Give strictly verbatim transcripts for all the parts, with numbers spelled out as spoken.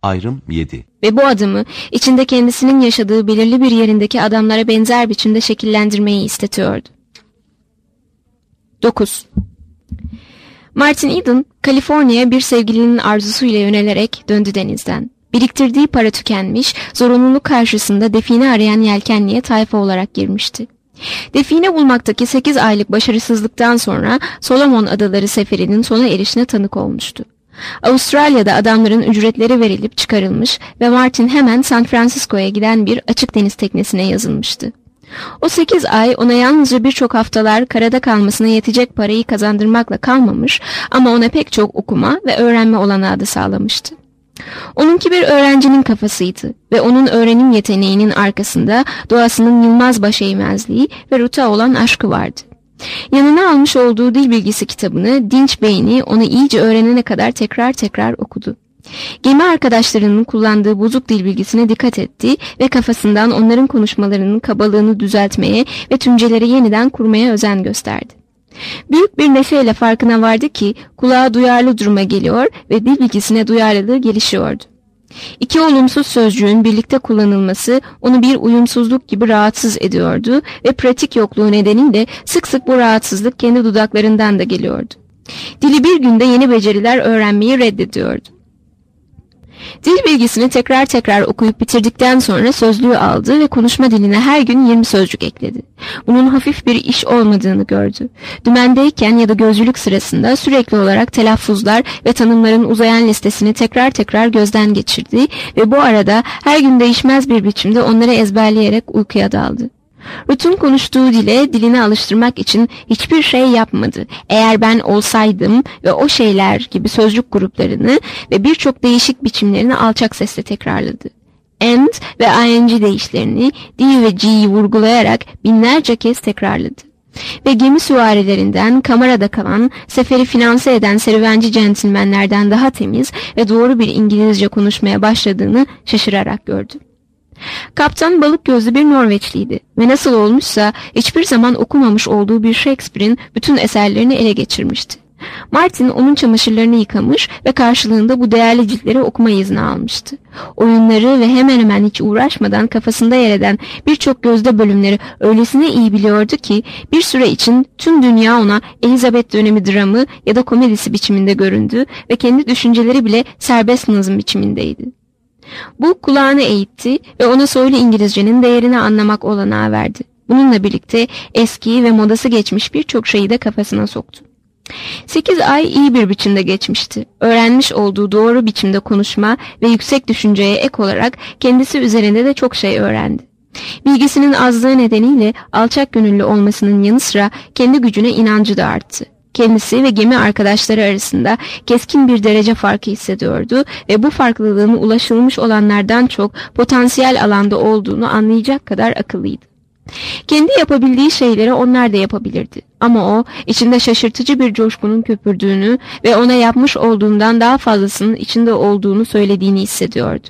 Ayrım yedi. Ve bu adımı içinde kendisinin yaşadığı belirli bir yerindeki adamlara benzer biçimde şekillendirmeyi istetiyordu. dokuz. Martin Eden, Kaliforniya'ya bir sevgilinin arzusuyla yönelerek döndü denizden. Biriktirdiği para tükenmiş, zorunluluk karşısında define arayan yelkenliğe tayfa olarak girmişti. Define bulmaktaki sekiz aylık başarısızlıktan sonra Solomon Adaları seferinin sona erişine tanık olmuştu. Avustralya'da adamların ücretleri verilip çıkarılmış ve Martin hemen San Francisco'ya giden bir açık deniz teknesine yazılmıştı. O sekiz ay ona yalnızca birçok haftalar karada kalmasına yetecek parayı kazandırmakla kalmamış ama ona pek çok okuma ve öğrenme olanağı da sağlamıştı. Onunki bir öğrencinin kafasıydı ve onun öğrenim yeteneğinin arkasında doğasının yılmaz başeğmezliği ve Ruth'a olan aşkı vardı. Yanına almış olduğu dil bilgisi kitabını dinç beyni onu iyice öğrenene kadar tekrar tekrar okudu. Gemi arkadaşlarının kullandığı bozuk dil bilgisine dikkat etti ve kafasından onların konuşmalarının kabalığını düzeltmeye ve tümceleri yeniden kurmaya özen gösterdi. Büyük bir neşeyle farkına vardı ki kulağa duyarlı duruma geliyor ve dil bilgisine duyarlılığı gelişiyordu. İki olumsuz sözcüğün birlikte kullanılması onu bir uyumsuzluk gibi rahatsız ediyordu ve pratik yokluğu nedeniyle sık sık bu rahatsızlık kendi dudaklarından da geliyordu. Dili bir günde yeni beceriler öğrenmeyi reddediyordu. Dil bilgisini tekrar tekrar okuyup bitirdikten sonra sözlüğü aldı ve konuşma diline her gün yirmi sözcük ekledi. Bunun hafif bir iş olmadığını gördü. Dümendeyken ya da gözcülük sırasında sürekli olarak telaffuzlar ve tanımların uzayan listesini tekrar tekrar gözden geçirdi ve bu arada her gün değişmez bir biçimde onları ezberleyerek uykuya daldı. Ruth'un konuştuğu dile dilini alıştırmak için hiçbir şey yapmadı. Eğer ben olsaydım ve o şeyler gibi sözcük gruplarını ve birçok değişik biçimlerini alçak sesle tekrarladı. And ve ing değişlerini D ve G'yi vurgulayarak binlerce kez tekrarladı. Ve gemi süvarilerinden, kamerada kalan, seferi finanse eden serüvenci centilmenlerden daha temiz ve doğru bir İngilizce konuşmaya başladığını şaşırarak gördü. Kaptan balık gözlü bir Norveçliydi ve nasıl olmuşsa hiçbir zaman okumamış olduğu bir Shakespeare'in bütün eserlerini ele geçirmişti. Martin onun çamaşırlarını yıkamış ve karşılığında bu değerli ciltleri okuma izni almıştı. Oyunları ve hemen hemen hiç uğraşmadan kafasında yer eden birçok gözde bölümleri öylesine iyi biliyordu ki bir süre için tüm dünya ona Elizabeth dönemi dramı ya da komedisi biçiminde göründü ve kendi düşünceleri bile serbest nazım biçimindeydi. Bu kulağını eğitti ve ona soylu İngilizcenin değerini anlamak olanağı verdi. Bununla birlikte eski ve modası geçmiş birçok şeyi de kafasına soktu. Sekiz ay iyi bir biçimde geçmişti. Öğrenmiş olduğu doğru biçimde konuşma ve yüksek düşünceye ek olarak kendisi üzerinde de çok şey öğrendi. Bilgisinin azlığı nedeniyle alçak gönüllü olmasının yanı sıra kendi gücüne inancı da arttı. Kendisi ve gemi arkadaşları arasında keskin bir derece farkı hissediyordu ve bu farklılığın ulaşılmış olanlardan çok potansiyel alanda olduğunu anlayacak kadar akıllıydı. Kendi yapabildiği şeyleri onlar da yapabilirdi. Ama o içinde şaşırtıcı bir coşkunun köpürdüğünü ve ona yapmış olduğundan daha fazlasının içinde olduğunu söylediğini hissediyordu.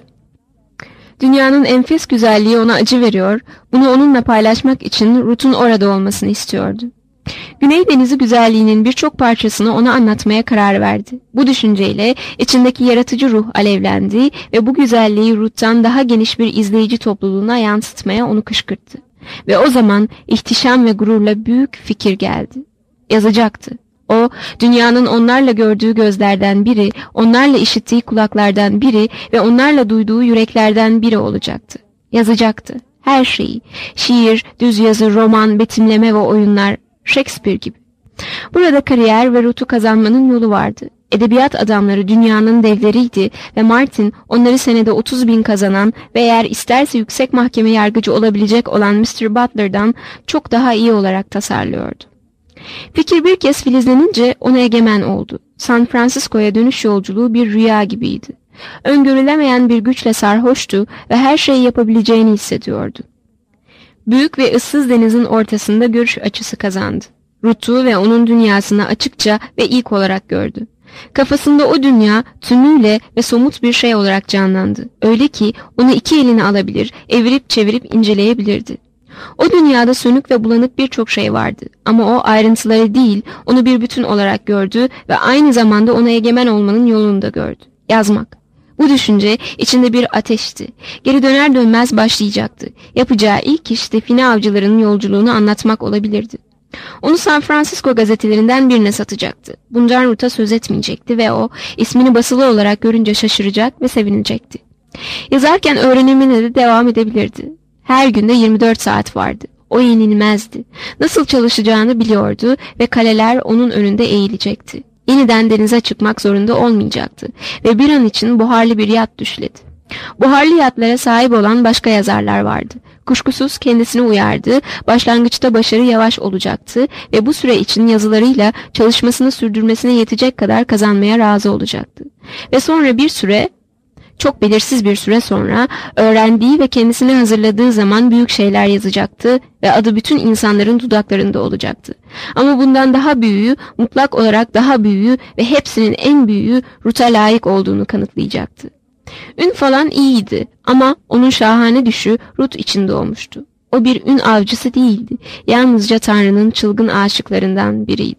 Dünyanın enfes güzelliği ona acı veriyor, bunu onunla paylaşmak için Ruth'un orada olmasını istiyordu. Güney Denizi güzelliğinin birçok parçasını ona anlatmaya karar verdi. Bu düşünceyle içindeki yaratıcı ruh alevlendi ve bu güzelliği Ruth'tan daha geniş bir izleyici topluluğuna yansıtmaya onu kışkırttı. Ve o zaman ihtişam ve gururla büyük fikir geldi. Yazacaktı. O, dünyanın onlarla gördüğü gözlerden biri, onlarla işittiği kulaklardan biri ve onlarla duyduğu yüreklerden biri olacaktı. Yazacaktı. Her şeyi. Şiir, düz yazı, roman, betimleme ve oyunlar. Shakespeare gibi. Burada kariyer ve Ruth'u kazanmanın yolu vardı. Edebiyat adamları dünyanın devleriydi ve Martin onları senede otuz bin kazanan ve eğer isterse yüksek mahkeme yargıcı olabilecek olan mister Butler'dan çok daha iyi olarak tasarlıyordu. Fikir bir kez filizlenince ona egemen oldu. San Francisco'ya dönüş yolculuğu bir rüya gibiydi. Öngörülemeyen bir güçle sarhoştu ve her şeyi yapabileceğini hissediyordu. Büyük ve ıssız denizin ortasında görüş açısı kazandı. Ruth'u ve onun dünyasını açıkça ve ilk olarak gördü. Kafasında o dünya tümüyle ve somut bir şey olarak canlandı. Öyle ki onu iki eline alabilir, evirip çevirip inceleyebilirdi. O dünyada sönük ve bulanık birçok şey vardı. Ama o ayrıntıları değil, onu bir bütün olarak gördü ve aynı zamanda ona egemen olmanın yolunu da gördü. Yazmak. Bu düşünce içinde bir ateşti. Geri döner dönmez başlayacaktı. Yapacağı ilk iş define avcılarının yolculuğunu anlatmak olabilirdi. Onu San Francisco gazetelerinden birine satacaktı. Bundan Ruth'a söz etmeyecekti ve o ismini basılı olarak görünce şaşıracak ve sevinecekti. Yazarken öğrenimine de devam edebilirdi. Her günde yirmi dört saat vardı. O yenilmezdi. Nasıl çalışacağını biliyordu ve kaleler onun önünde eğilecekti. Yeniden denize çıkmak zorunda olmayacaktı ve bir an için buharlı bir yat düşledi. Buharlı yatlara sahip olan başka yazarlar vardı. Kuşkusuz kendisini uyardı, başlangıçta başarı yavaş olacaktı ve bu süre için yazılarıyla çalışmasını sürdürmesine yetecek kadar kazanmaya razı olacaktı. Ve sonra bir süre, çok belirsiz bir süre sonra öğrendiği ve kendisini hazırladığı zaman büyük şeyler yazacaktı ve adı bütün insanların dudaklarında olacaktı. Ama bundan daha büyüğü, mutlak olarak daha büyüğü ve hepsinin en büyüğü Ruth'a layık olduğunu kanıtlayacaktı. Ün falan iyiydi ama onun şahane düşü Ruth için doğmuştu. O bir ün avcısı değildi. Yalnızca Tanrı'nın çılgın aşıklarından biriydi.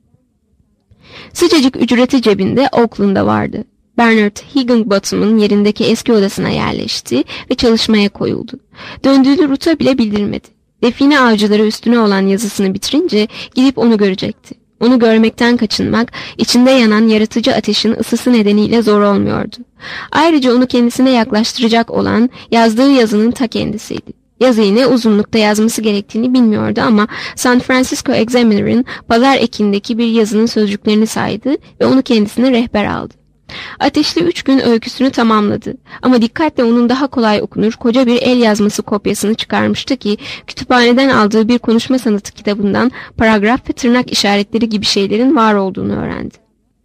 Sıcacık ücreti cebinde Oakland'da vardı. Bernard Higginbotham'ın yerindeki eski odasına yerleşti ve çalışmaya koyuldu. Döndüğünü Ruth'a bile bildirmedi. Define avcıları üstüne olan yazısını bitirince gidip onu görecekti. Onu görmekten kaçınmak, içinde yanan yaratıcı ateşin ısısı nedeniyle zor olmuyordu. Ayrıca onu kendisine yaklaştıracak olan yazdığı yazının ta kendisiydi. Yazıyı ne uzunlukta yazması gerektiğini bilmiyordu ama San Francisco Examiner'ın pazar ekindeki bir yazının sözcüklerini saydı ve onu kendisine rehber aldı. Ateşli üç gün öyküsünü tamamladı ama dikkatle onun daha kolay okunur koca bir el yazması kopyasını çıkarmıştı ki kütüphaneden aldığı bir konuşma sanatı kitabından paragraf ve tırnak işaretleri gibi şeylerin var olduğunu öğrendi.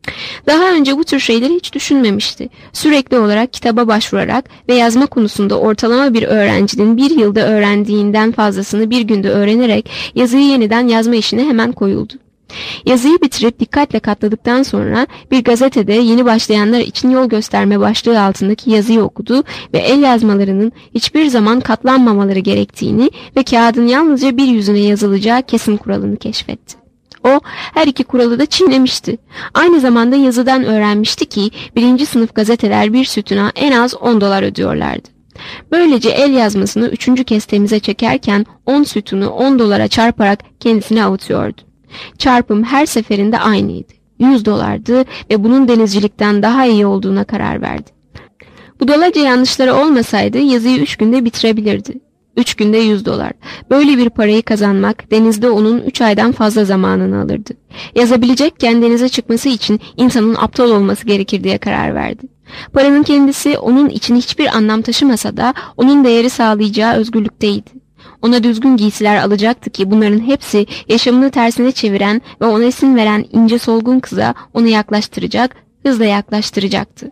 Daha önce bu tür şeyleri hiç düşünmemişti. Sürekli olarak kitaba başvurarak ve yazma konusunda ortalama bir öğrencinin bir yılda öğrendiğinden fazlasını bir günde öğrenerek yazıyı yeniden yazma işine hemen koyuldu. Yazıyı bitirip dikkatle katladıktan sonra bir gazetede yeni başlayanlar için yol gösterme başlığı altındaki yazıyı okudu ve el yazmalarının hiçbir zaman katlanmamaları gerektiğini ve kağıdın yalnızca bir yüzüne yazılacağı kesin kuralını keşfetti. O her iki kuralı da çiğnemişti. Aynı zamanda yazıdan öğrenmişti ki birinci sınıf gazeteler bir sütuna en az on dolar ödüyorlardı. Böylece el yazmasını üçüncü kez temize çekerken on sütunu on dolara çarparak kendisini avutuyordu. Çarpım her seferinde aynıydı. yüz dolardı ve bunun denizcilikten daha iyi olduğuna karar verdi. Budalaca yanlışları olmasaydı yazıyı üç günde bitirebilirdi. üç günde yüz dolar. Böyle bir parayı kazanmak denizde onun üç aydan fazla zamanını alırdı. Yazabilecekken denize çıkması için insanın aptal olması gerekir diye karar verdi. Paranın kendisi onun için hiçbir anlam taşımasa da onun değeri sağlayacağı özgürlükteydi. Ona düzgün giysiler alacaktı ki bunların hepsi yaşamını tersine çeviren ve ona isim veren ince solgun kıza onu yaklaştıracak, hızla yaklaştıracaktı.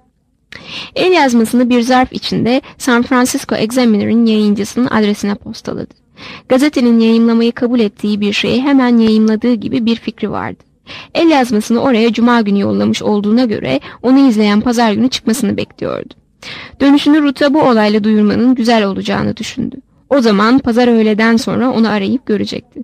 El yazmasını bir zarf içinde San Francisco Examiner'ın yayıncısının adresine postaladı. Gazetenin yayımlamayı kabul ettiği bir şeyi hemen yayımladığı gibi bir fikri vardı. El yazmasını oraya cuma günü yollamış olduğuna göre onu izleyen pazar günü çıkmasını bekliyordu. Dönüşünü Ruth'a bu olayla duyurmanın güzel olacağını düşündü. O zaman pazar öğleden sonra onu arayıp görecekti.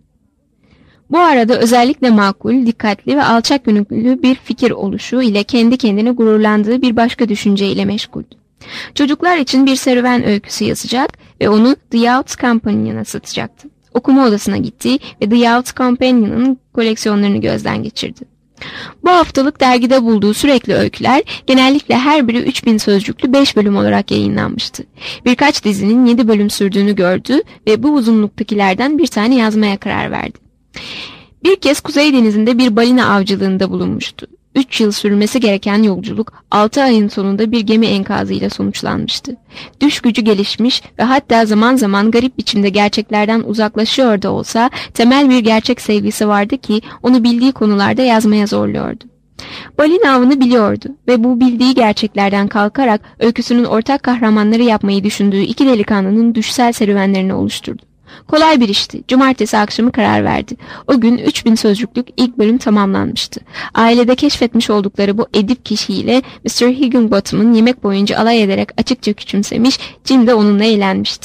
Bu arada özellikle makul, dikkatli ve alçak gönüllü bir fikir oluşu ile kendi kendine gururlandığı bir başka düşünceyle meşguldü. Çocuklar için bir serüven öyküsü yazacak ve onu The Youth Companion'a satacaktı. Okuma odasına gitti ve The Youth Companion'ın koleksiyonlarını gözden geçirdi. Bu haftalık dergide bulduğu sürekli öyküler genellikle her biri üç bin sözcüklü beş bölüm olarak yayınlanmıştı. Birkaç dizinin yedi bölüm sürdüğünü gördü ve bu uzunluktakilerden bir tane yazmaya karar verdi. Bir kez Kuzey Denizi'nde bir balina avcılığında bulunmuştu. Üç yıl sürmesi gereken yolculuk altı ayın sonunda bir gemi enkazıyla sonuçlanmıştı. Düş gücü gelişmiş ve hatta zaman zaman garip biçimde gerçeklerden uzaklaşıyor da olsa temel bir gerçek sevgisi vardı ki onu bildiği konularda yazmaya zorluyordu. Balina avını biliyordu ve bu bildiği gerçeklerden kalkarak öyküsünün ortak kahramanları yapmayı düşündüğü iki delikanlının düşsel serüvenlerini oluşturdu. Kolay bir işti. Cumartesi akşamı karar verdi. O gün üç bin sözcüklük ilk bölüm tamamlanmıştı. Ailede keşfetmiş oldukları bu edip kişiyle mister Higginbotham'ın yemek boyunca alay ederek açıkça küçümsemiş, Jim de onunla eğlenmişti.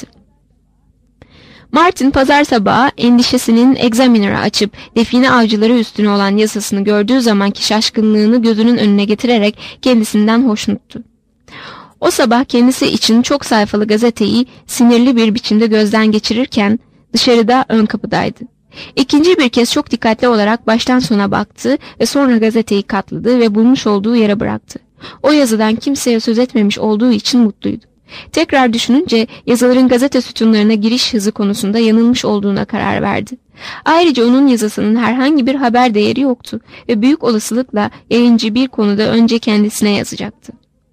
Martin pazar sabahı endişesinin Examiner'ı açıp define avcıları üstüne olan yasasını gördüğü zamanki şaşkınlığını gözünün önüne getirerek kendisinden hoşnuttu. O sabah kendisi için çok sayfalı gazeteyi sinirli bir biçimde gözden geçirirken dışarıda ön kapıdaydı. İkinci bir kez çok dikkatli olarak baştan sona baktı ve sonra gazeteyi katladı ve bulmuş olduğu yere bıraktı. O yazıdan kimseye söz etmemiş olduğu için mutluydu. Tekrar düşününce yazıların gazete sütunlarına giriş hızı konusunda yanılmış olduğuna karar verdi. Ayrıca onun yazısının herhangi bir haber değeri yoktu ve büyük olasılıkla yayıncı bir konuda önce kendisine yazacaktı.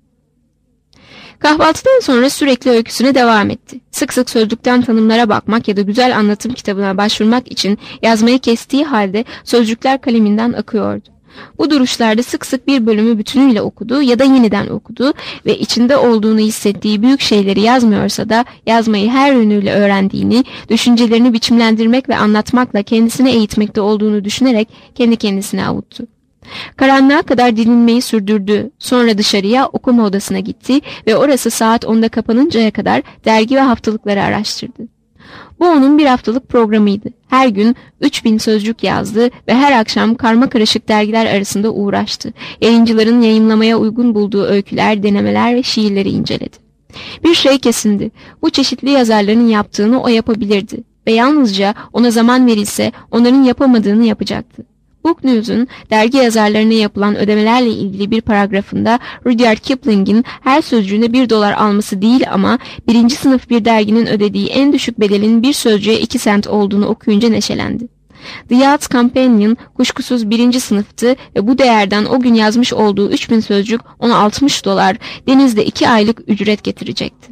Kahvaltıdan sonra sürekli öyküsüne devam etti. Sık sık sözlükten tanımlara bakmak ya da güzel anlatım kitabına başvurmak için yazmayı kestiği halde sözcükler kaleminden akıyordu. Bu duruşlarda sık sık bir bölümü bütünüyle okudu ya da yeniden okudu ve içinde olduğunu hissettiği büyük şeyleri yazmıyorsa da yazmayı her yönüyle öğrendiğini, düşüncelerini biçimlendirmek ve anlatmakla kendisini eğitmekte olduğunu düşünerek kendi kendisine avuttu. Karanlığa kadar dinlenmeyi sürdürdü. Sonra dışarıya okuma odasına gitti ve orası saat onda kapanıncaya kadar dergi ve haftalıkları araştırdı. Bu onun bir haftalık programıydı. Her gün üç bin sözcük yazdı ve her akşam karma karışık dergiler arasında uğraştı. Yayıncıların yayımlamaya uygun bulduğu öyküler, denemeler ve şiirleri inceledi. Bir şey kesindi. Bu çeşitli yazarların yaptığını o yapabilirdi ve yalnızca ona zaman verilse onların yapamadığını yapacaktı. Book News'un dergi yazarlarına yapılan ödemelerle ilgili bir paragrafında Rudyard Kipling'in her sözcüğüne bir dolar alması değil ama birinci sınıf bir derginin ödediği en düşük bedelin bir sözcüğe iki sent olduğunu okuyunca neşelendi. The Yacht Companion kuşkusuz birinci sınıftı ve bu değerden o gün yazmış olduğu üç bin sözcük ona altmış dolar, denizde iki aylık ücret getirecekti.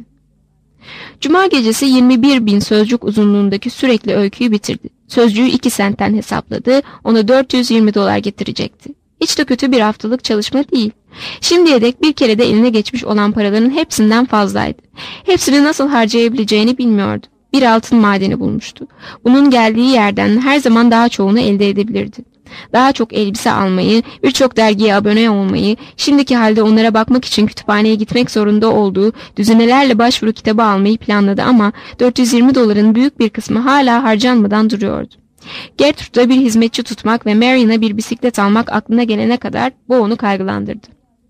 Cuma gecesi yirmi bir bin sözcük uzunluğundaki sürekli öyküyü bitirdi. Sözcüğü iki sentten hesapladı, ona dört yüz yirmi dolar getirecekti. Hiç de kötü bir haftalık çalışma değil. Şimdiye dek bir kere de eline geçmiş olan paraların hepsinden fazlaydı. Hepsini nasıl harcayabileceğini bilmiyordu. Bir altın madeni bulmuştu. Bunun geldiği yerden her zaman daha çoğunu elde edebilirdi. Daha çok elbise almayı, birçok dergiye abone olmayı, şimdiki halde onlara bakmak için kütüphaneye gitmek zorunda olduğu düzinelerle başvuru kitabı almayı planladı ama dört yüz yirmi doların büyük bir kısmı hala harcanmadan duruyordu. Gertrude'a bir hizmetçi tutmak ve Marion'a bir bisiklet almak aklına gelene kadar bu onu kaygılandırdı.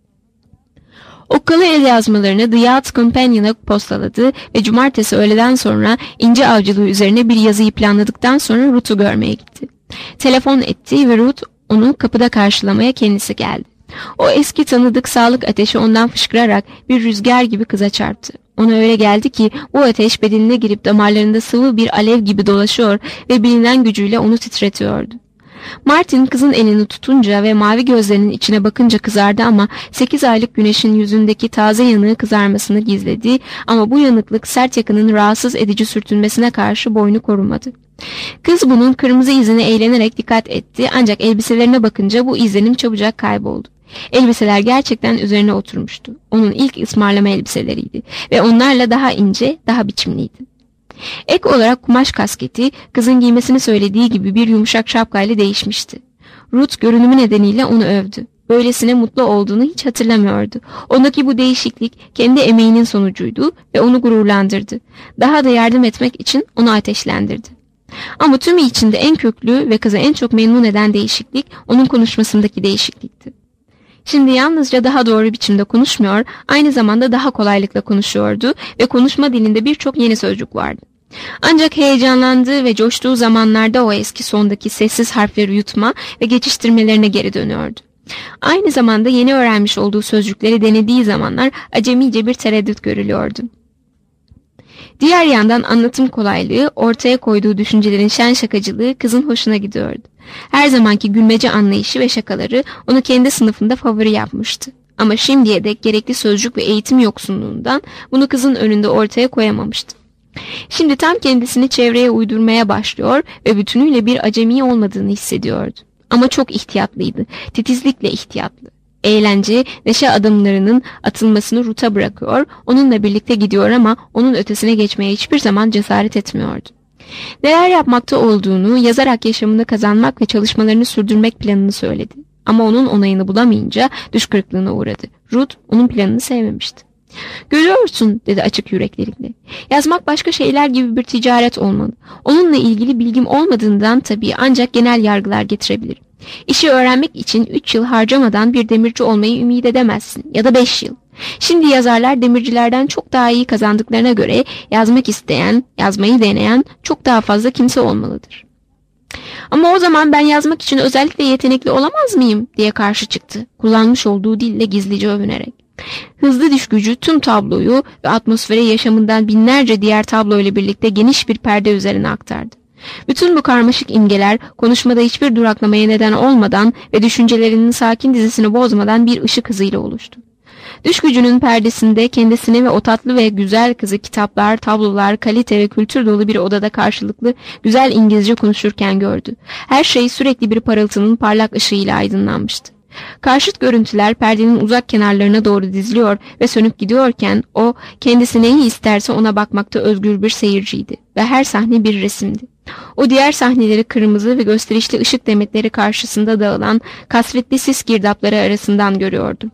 Okkalı el yazmalarını The Yacht Companion'a postaladı ve cumartesi öğleden sonra ince avcılığı üzerine bir yazıyı planladıktan sonra Ruth'u görmeye gitti. Telefon etti ve Ruth onu kapıda karşılamaya kendisi geldi. O eski tanıdık sağlık ateşi ondan fışkırarak bir rüzgar gibi kıza çarptı. Ona öyle geldi ki bu ateş bedenine girip damarlarında sıvı bir alev gibi dolaşıyor ve bilinen gücüyle onu titretiyordu. Martin kızın elini tutunca ve mavi gözlerinin içine bakınca kızardı ama sekiz aylık güneşin yüzündeki taze yanığı kızarmasını gizledi ama bu yanıklık sert yakının rahatsız edici sürtünmesine karşı boynu korumadı. Kız bunun kırmızı izine eğlenerek dikkat etti ancak elbiselerine bakınca bu izlenim çabucak kayboldu. Elbiseler gerçekten üzerine oturmuştu. Onun ilk ısmarlama elbiseleriydi ve onlarla daha ince, daha biçimliydi. Ek olarak kumaş kasketi kızın giymesini söylediği gibi bir yumuşak şapkayla değişmişti. Ruth görünümü nedeniyle onu övdü. Böylesine mutlu olduğunu hiç hatırlamıyordu. Ondaki bu değişiklik kendi emeğinin sonucuydu ve onu gururlandırdı. Daha da yardım etmek için onu ateşlendirdi. Ama tümü içinde en köklü ve kızı en çok memnun eden değişiklik onun konuşmasındaki değişiklikti. Şimdi yalnızca daha doğru biçimde konuşmuyor, aynı zamanda daha kolaylıkla konuşuyordu ve konuşma dilinde birçok yeni sözcük vardı. Ancak heyecanlandığı ve coştuğu zamanlarda o eski sondaki sessiz harfleri yutma ve geçiştirmelerine geri dönüyordu. Aynı zamanda yeni öğrenmiş olduğu sözcükleri denediği zamanlar acemice bir tereddüt görülüyordu. Diğer yandan anlatım kolaylığı, ortaya koyduğu düşüncelerin şen şakacılığı kızın hoşuna gidiyordu. Her zamanki gülmece anlayışı ve şakaları onu kendi sınıfında favori yapmıştı. Ama şimdiye dek gerekli sözcük ve eğitim yoksunluğundan bunu kızın önünde ortaya koyamamıştı. Şimdi tam kendisini çevreye uydurmaya başlıyor ve bütünüyle bir acemi olmadığını hissediyordu. Ama çok ihtiyatlıydı, titizlikle ihtiyatlı. Eğlence, neşe adımlarının atılmasını Ruth'a bırakıyor, onunla birlikte gidiyor ama onun ötesine geçmeye hiçbir zaman cesaret etmiyordu. Neler yapmakta olduğunu, yazarak yaşamını kazanmak ve çalışmalarını sürdürmek planını söyledi. Ama onun onayını bulamayınca düş kırıklığına uğradı. Ruth onun planını sevmemişti. "Görüyorsun," dedi açık yüreklilikle. "Yazmak başka şeyler gibi bir ticaret olmalı. Onunla ilgili bilgim olmadığından tabii ancak genel yargılar getirebilirim. İşi öğrenmek için üç yıl harcamadan bir demirci olmayı ümit edemezsin ya da beş yıl. Şimdi yazarlar demircilerden çok daha iyi kazandıklarına göre yazmak isteyen, yazmayı deneyen çok daha fazla kimse olmalıdır. Ama o zaman ben yazmak için özellikle yetenekli olamaz mıyım diye karşı çıktı, kullanmış olduğu dille gizlice övünerek. Hızlı diş gücü tüm tabloyu ve atmosferi yaşamından binlerce diğer tablo ile birlikte geniş bir perde üzerine aktardı. Bütün bu karmaşık imgeler konuşmada hiçbir duraklamaya neden olmadan ve düşüncelerinin sakin dizisini bozmadan bir ışık hızıyla oluştu. Düş gücünün perdesinde kendisini ve o tatlı ve güzel kızı kitaplar, tablolar, kalite ve kültür dolu bir odada karşılıklı güzel İngilizce konuşurken gördü. Her şey sürekli bir parıltının parlak ışığıyla aydınlanmıştı. Karşıt görüntüler perdenin uzak kenarlarına doğru diziliyor ve sönüp gidiyorken o kendisi neyi isterse ona bakmakta özgür bir seyirciydi ve her sahne bir resimdi. O diğer sahneleri kırmızı ve gösterişli ışık demetleri karşısında dağılan kasvetli sis girdapları arasından görüyordu.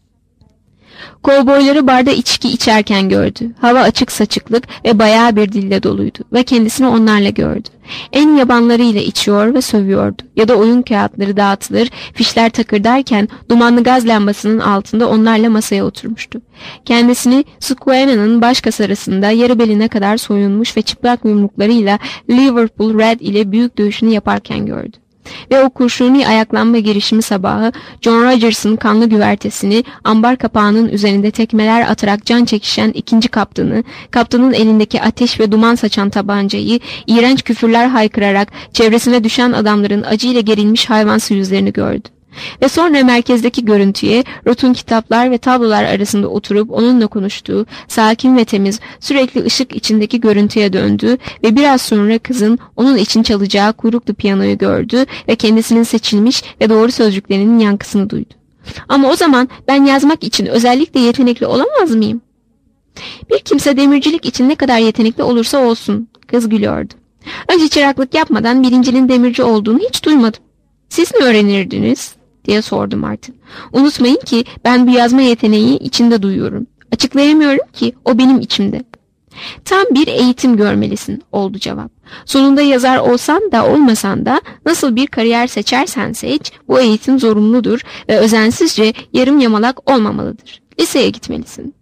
Kovboyları barda içki içerken gördü. Hava açık saçıklık ve bayağı bir dille doluydu ve kendisini onlarla gördü. En yabanlarıyla içiyor ve sövüyordu. Ya da oyun kağıtları dağıtılır, fişler takırdarken dumanlı gaz lambasının altında onlarla masaya oturmuştu. Kendisini Susquehanna'nın baş kasarasında yarı beline kadar soyunmuş ve çıplak yumruklarıyla Liverpool Red ile büyük dövüşünü yaparken gördü. Ve o kurşuni ayaklanma girişimi sabahı John Rogers'ın kanlı güvertesini, ambar kapağının üzerinde tekmeler atarak can çekişen ikinci kaptanı, kaptanın elindeki ateş ve duman saçan tabancayı, iğrenç küfürler haykırarak çevresine düşen adamların acıyla gerilmiş hayvansı yüzlerini gördü. Ve sonra merkezdeki görüntüye Ruth'un kitaplar ve tablolar arasında oturup onunla konuştuğu, sakin ve temiz, sürekli ışık içindeki görüntüye döndü ve biraz sonra kızın onun için çalacağı kuyruklu piyanoyu gördü ve kendisinin seçilmiş ve doğru sözcüklerinin yankısını duydu. Ama o zaman ben yazmak için özellikle yetenekli olamaz mıyım? Bir kimse demircilik için ne kadar yetenekli olursa olsun, kız gülüyordu. Önce çıraklık yapmadan birincinin demirci olduğunu hiç duymadım. Siz mi öğrenirdiniz? Diye sordu Martin. Unutmayın ki ben bu yazma yeteneği içinde duyuyorum. Açıklayamıyorum ki o benim içimde. Tam bir eğitim görmelisin oldu cevap. Sonunda yazar olsan da olmasan da nasıl bir kariyer seçersen seç bu eğitim zorunludur ve özensizce yarım yamalak olmamalıdır. Liseye gitmelisin.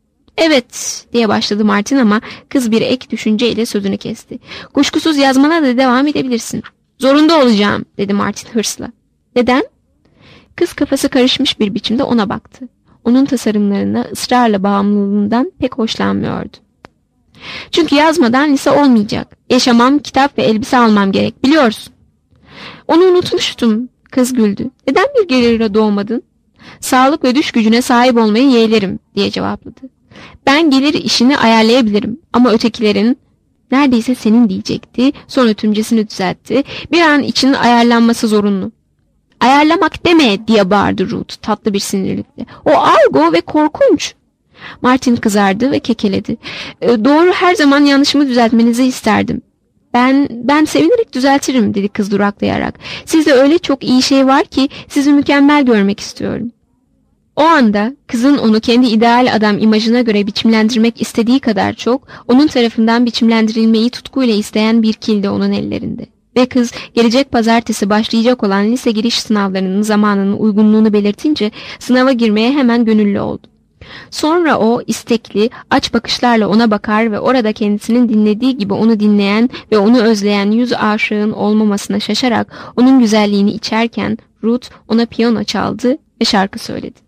Evet diye başladı Martin ama kız bir ek düşünceyle sözünü kesti. Kuşkusuz yazmana da devam edebilirsin. Zorunda olacağım dedi Martin hırsla. Neden? Kız kafası karışmış bir biçimde ona baktı. Onun tasarımlarına ısrarla bağımlılığından pek hoşlanmıyordu. Çünkü yazmadan lise olmayacak. Yaşamam, kitap ve elbise almam gerek biliyorsun. Onu unutmuştum. Kız güldü. Neden bir gelire doğmadın? Sağlık ve düş gücüne sahip olmayı yeğlerim diye cevapladı. Ben gelir işini ayarlayabilirim ama ötekilerin neredeyse senin diyecekti. Sonra tümcesini düzeltti. Bir an için ayarlanması zorunlu. Ayarlamak deme diye bağırdı Ruth tatlı bir sinirlikle. O argo ve korkunç. Martin kızardı ve kekeledi. E, doğru her zaman yanlışımı düzeltmenizi isterdim. Ben ben sevinerek düzeltirim dedi kız duraklayarak. Sizde öyle çok iyi şey var ki sizi mükemmel görmek istiyorum. O anda kızın onu kendi ideal adam imajına göre biçimlendirmek istediği kadar çok onun tarafından biçimlendirilmeyi tutkuyla isteyen bir kilde onun ellerinde. Ve kız gelecek pazartesi başlayacak olan lise giriş sınavlarının zamanının uygunluğunu belirtince sınava girmeye hemen gönüllü oldu. Sonra o istekli, aç bakışlarla ona bakar ve orada kendisinin dinlediği gibi onu dinleyen ve onu özleyen yüz aşığın olmamasına şaşarak onun güzelliğini içerken Ruth ona piyano çaldı ve şarkı söyledi.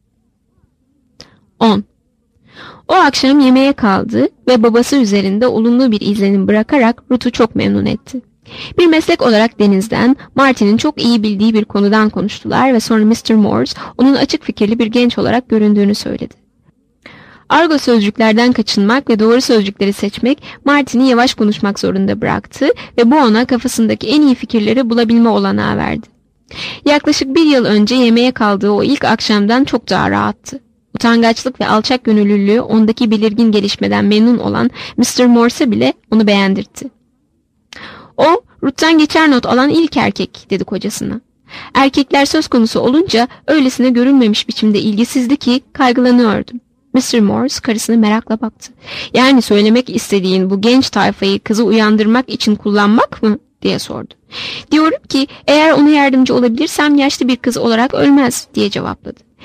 on. O akşam yemeğe kaldı ve babası üzerinde olumlu bir izlenim bırakarak Ruth'u çok memnun etti. Bir meslek olarak denizden, Martin'in çok iyi bildiği bir konudan konuştular ve sonra mister Morse onun açık fikirli bir genç olarak göründüğünü söyledi. Argo sözcüklerden kaçınmak ve doğru sözcükleri seçmek Martin'i yavaş konuşmak zorunda bıraktı ve bu ona kafasındaki en iyi fikirleri bulabilme olanağı verdi. Yaklaşık bir yıl önce yemeğe kaldığı o ilk akşamdan çok daha rahattı. Utangaçlık ve alçak gönüllülüğü ondaki belirgin gelişmeden memnun olan mister Morse'a bile onu beğendirtti. O, Ruth'tan geçer not alan ilk erkek dedi kocasına. Erkekler söz konusu olunca öylesine görünmemiş biçimde ilgisizdi ki kaygılanıyordum. mister Morse karısına merakla baktı. Yani söylemek istediğin bu genç tayfayı kızı uyandırmak için kullanmak mı? diye sordu. Diyorum ki eğer ona yardımcı olabilirsem yaşlı bir kız olarak ölmez diye cevapladı.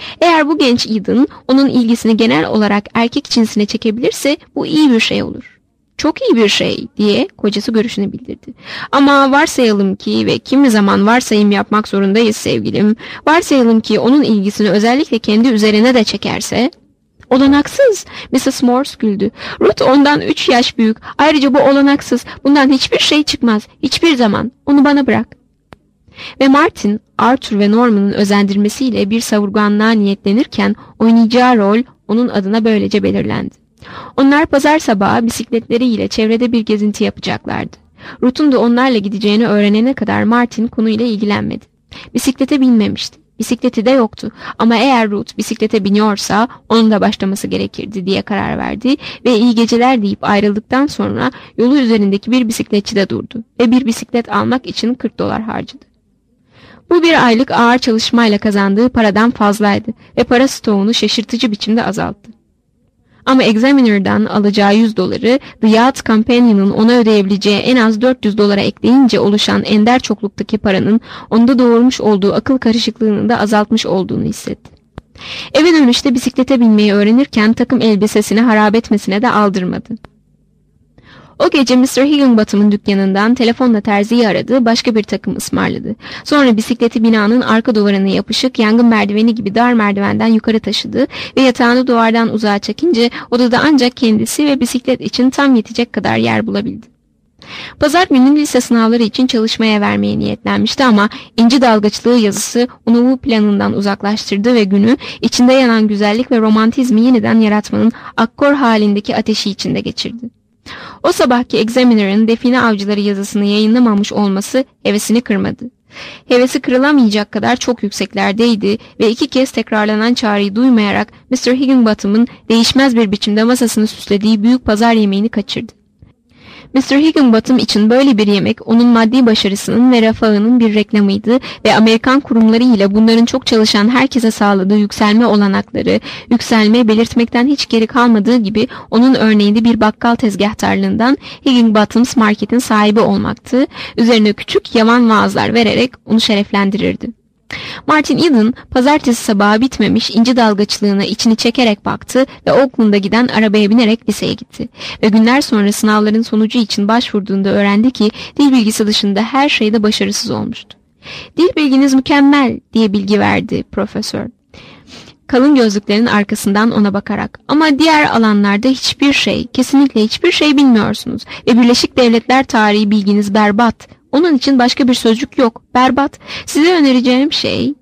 Eğer bu genç Eden onun ilgisini genel olarak erkek cinsine çekebilirse bu iyi bir şey olur. Çok iyi bir şey diye kocası görüşünü bildirdi. Ama varsayalım ki ve kimi zaman varsayım yapmak zorundayız sevgilim. Varsayalım ki onun ilgisini özellikle kendi üzerine de çekerse. Olanaksız. missus Morse güldü. Ruth ondan üç yaş büyük. Ayrıca bu olanaksız. Bundan hiçbir şey çıkmaz. Hiçbir zaman. Onu bana bırak. Ve Martin, Arthur ve Norman'ın özendirmesiyle bir savurganlığa niyetlenirken oynayacağı rol onun adına böylece belirlendi. Onlar pazar sabahı bisikletleriyle çevrede bir gezinti yapacaklardı. Ruth'un da onlarla gideceğini öğrenene kadar Martin konuyla ilgilenmedi. Bisiklete binmemişti. Bisikleti de yoktu ama eğer Ruth bisiklete biniyorsa onun da başlaması gerekirdi diye karar verdi ve iyi geceler deyip ayrıldıktan sonra yolu üzerindeki bir bisikletçide durdu ve bir bisiklet almak için kırk dolar harcadı. Bu bir aylık ağır çalışmayla kazandığı paradan fazlaydı ve para stoğunu şaşırtıcı biçimde azalttı. Ama Examiner'dan alacağı yüz doları The Yacht Companion'ın ona ödeyebileceği en az dört yüz dolara ekleyince oluşan ender çokluktaki paranın onda doğurmuş olduğu akıl karışıklığını da azaltmış olduğunu hissetti. Eve dönüşte bisiklete binmeyi öğrenirken takım elbisesini harap etmesine de aldırmadı. O gece mister Higginbotham'ın dükkanından telefonla terziyi aradı, başka bir takım ısmarladı. Sonra bisikleti binanın arka duvarına yapışık yangın merdiveni gibi dar merdivenden yukarı taşıdı ve yatağını duvardan uzağa çekince odada ancak kendisi ve bisiklet için tam yetecek kadar yer bulabildi. Pazar günü lise sınavları için çalışmaya vermeye niyetlenmişti ama inci dalgıçlığı yazısı onu bu planından uzaklaştırdı ve günü içinde yanan güzellik ve romantizmi yeniden yaratmanın akkor halindeki ateşi içinde geçirdi. O sabahki Examiner'ın Define Avcıları yazısını yayınlamamış olması hevesini kırmadı. Hevesi kırılamayacak kadar çok yükseklerdeydi ve iki kez tekrarlanan çağrıyı duymayarak mister Higginbotham'ın değişmez bir biçimde masasını süslediği büyük pazar yemeğini kaçırdı. mister Higginbotham için böyle bir yemek onun maddi başarısının ve refahının bir reklamıydı ve Amerikan kurumları ile bunların çok çalışan herkese sağladığı yükselme olanakları, yükselme belirtmekten hiç geri kalmadığı gibi onun örneğinde bir bakkal tezgahtarlığından Higginbotham's Market'in sahibi olmaktı, üzerine küçük yavan vaazlar vererek onu şereflendirirdi. Martin Eden pazartesi sabahı bitmemiş inci dalgıçlığına içini çekerek baktı ve Oakland'a giden arabaya binerek liseye gitti. Ve günler sonra sınavların sonucu için başvurduğunda öğrendi ki dil bilgisi dışında her şeyde başarısız olmuştu. Dil bilginiz mükemmel diye bilgi verdi profesör. Kalın gözlüklerin arkasından ona bakarak. Ama diğer alanlarda hiçbir şey, kesinlikle hiçbir şey bilmiyorsunuz ve Birleşik Devletler tarihi bilginiz berbat. Onun için başka bir sözcük yok. Berbat. Size önereceğim şey